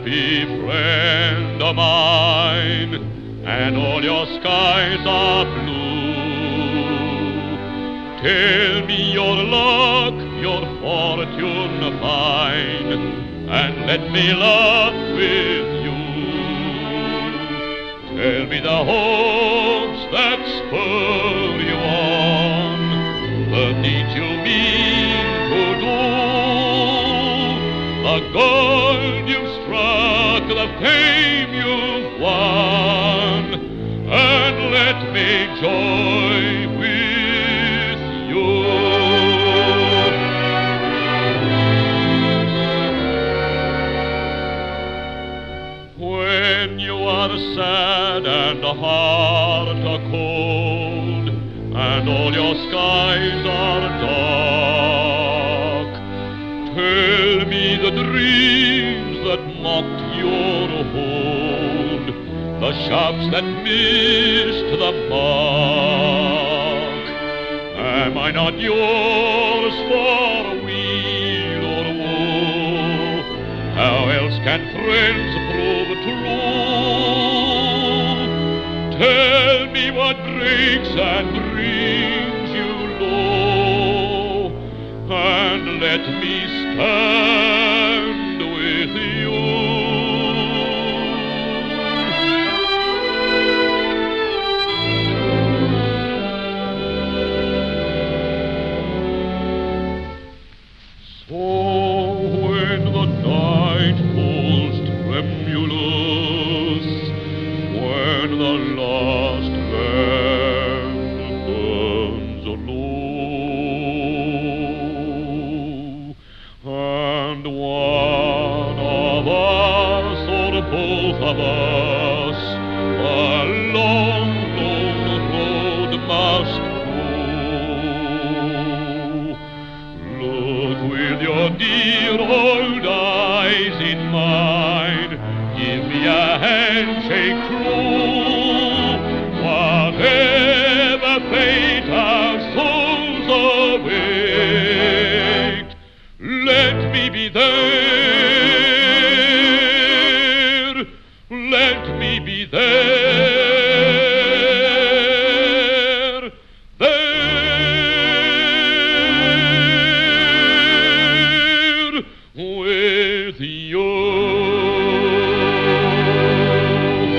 be friend of mine, and all your skies are blue. Tell me your luck, your fortune fine, and let me laugh with you. Tell me the hopes that spur you on, the deeds you mean to do, the gold you've struck, the fame you've won, and let me joy with you. When you are sad and heart are cold, and all your skies are dark, tell me the dreams that mocked your hold, the shafts that missed the mark. Am I not yours for weal or woe? How else can friends prove true? Tell me what breaks and brings you low, and let me stand with you. So when the night falls tremulous, when the last lamp burns low, and one of us or both of us a long, long road must go, look with your dear old eyes in mine, give me a handshake true. Whatever fate our souls await, let me be there, let me be there.